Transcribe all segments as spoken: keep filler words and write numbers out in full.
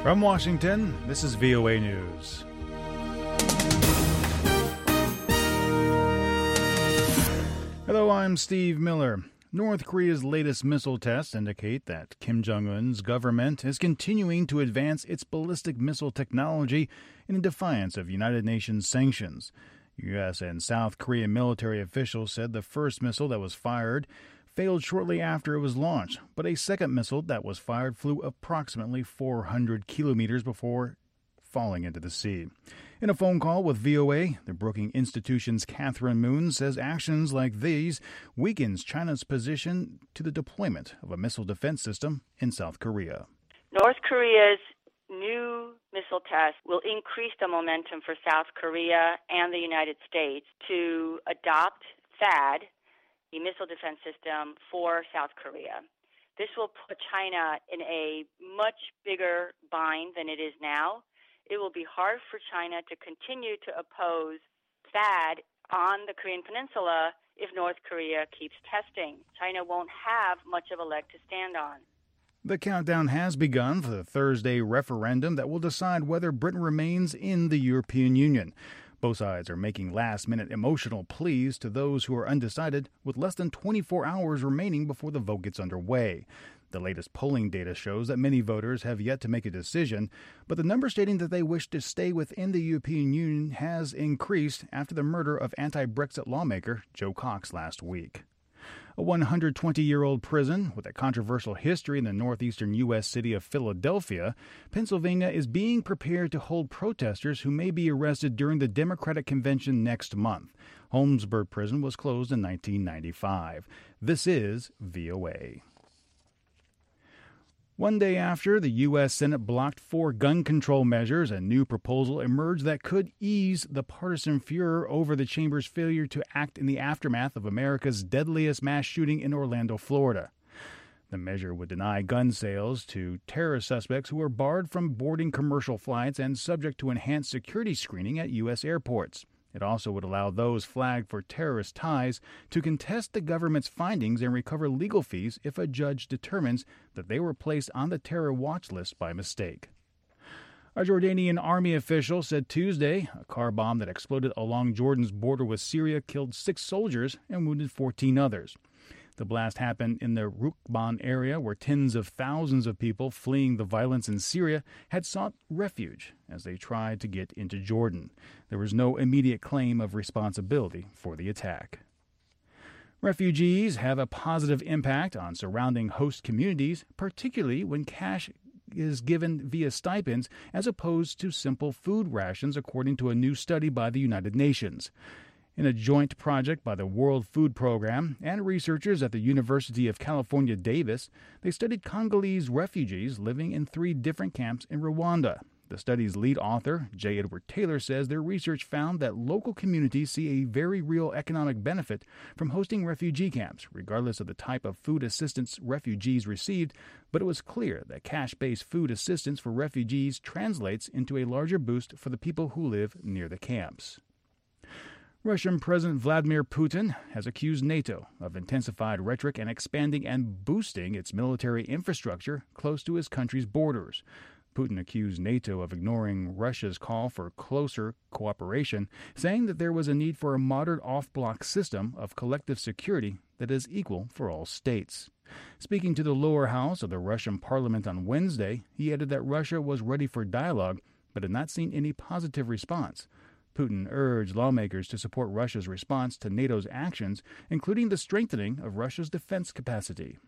From Washington, this is V O A News. Hello, I'm Steve Miller. North Korea's latest missile tests indicate that Kim Jong-un's government is continuing to advance its ballistic missile technology in defiance of United Nations sanctions. U S and South Korean military officials said the first missile that was fired failed shortly after it was launched, but a second missile that was fired flew approximately four hundred kilometers before falling into the sea. In a phone call with V O A, the Brookings Institution's Catherine Moon says actions like these weakens China's position to the deployment of a missile defense system in South Korea. North Korea's new missile test will increase the momentum for South Korea and the United States to adopt THAAD, the missile defense system for South Korea. This will put China in a much bigger bind than it is now. It will be hard for China to continue to oppose THAAD on the Korean Peninsula if North Korea keeps testing. China won't have much of a leg to stand on. The countdown has begun for the Thursday referendum that will decide whether Britain remains in the European Union. Both sides are making last-minute emotional pleas to those who are undecided, with less than twenty-four hours remaining before the vote gets underway. The latest polling data shows that many voters have yet to make a decision, but the number stating that they wish to stay within the European Union has increased after the murder of anti-Brexit lawmaker Jo Cox last week. A one hundred twenty-year-old prison with a controversial history in the northeastern U S city of Philadelphia, Pennsylvania is being prepared to hold protesters who may be arrested during the Democratic Convention next month. Holmesburg Prison was closed in nineteen ninety-five. This is V O A. One day after the U S. Senate blocked four gun control measures, a new proposal emerged that could ease the partisan furor over the chamber's failure to act in the aftermath of America's deadliest mass shooting in Orlando, Florida. The measure would deny gun sales to terrorist suspects who are barred from boarding commercial flights and subject to enhanced security screening at U S airports. It also would allow those flagged for terrorist ties to contest the government's findings and recover legal fees if a judge determines that they were placed on the terror watch list by mistake. A Jordanian army official said Tuesday a car bomb that exploded along Jordan's border with Syria killed six soldiers and wounded fourteen others. The blast happened in the Rukban area where tens of thousands of people fleeing the violence in Syria had sought refuge as they tried to get into Jordan. There was no immediate claim of responsibility for the attack. Refugees have a positive impact on surrounding host communities, particularly when cash is given via stipends as opposed to simple food rations, according to a new study by the United Nations. In a joint project by the World Food Program and researchers at the University of California, Davis, they studied Congolese refugees living in three different camps in Rwanda. The study's lead author, J. Edward Taylor, says their research found that local communities see a very real economic benefit from hosting refugee camps, regardless of the type of food assistance refugees received, but it was clear that cash-based food assistance for refugees translates into a larger boost for the people who live near the camps. Russian President Vladimir Putin has accused NATO of intensified rhetoric and expanding and boosting its military infrastructure close to his country's borders. Putin accused NATO of ignoring Russia's call for closer cooperation, saying that there was a need for a modern off-block system of collective security that is equal for all states. Speaking to the lower house of the Russian parliament on Wednesday, he added that Russia was ready for dialogue, but had not seen any positive response. Putin urged lawmakers to support Russia's response to NATO's actions, including the strengthening of Russia's defense capacity.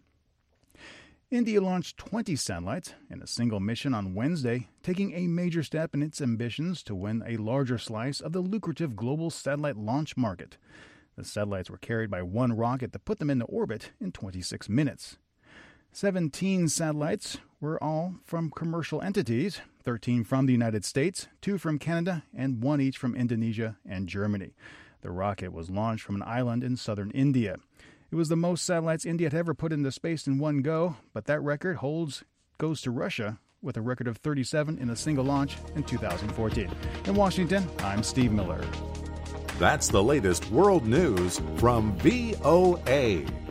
India launched twenty satellites in a single mission on Wednesday, taking a major step in its ambitions to win a larger slice of the lucrative global satellite launch market. The satellites were carried by one rocket that put them into orbit in twenty-six minutes. Seventeen satellites were all from commercial entities, thirteen from the United States, two from Canada, and one each from Indonesia and Germany. The rocket was launched from an island in southern India. It was the most satellites India had ever put into space in one go, but that record holds goes to Russia with a record of thirty-seven in a single launch in two thousand fourteen. In Washington, I'm Steve Miller. That's the latest world news from V O A.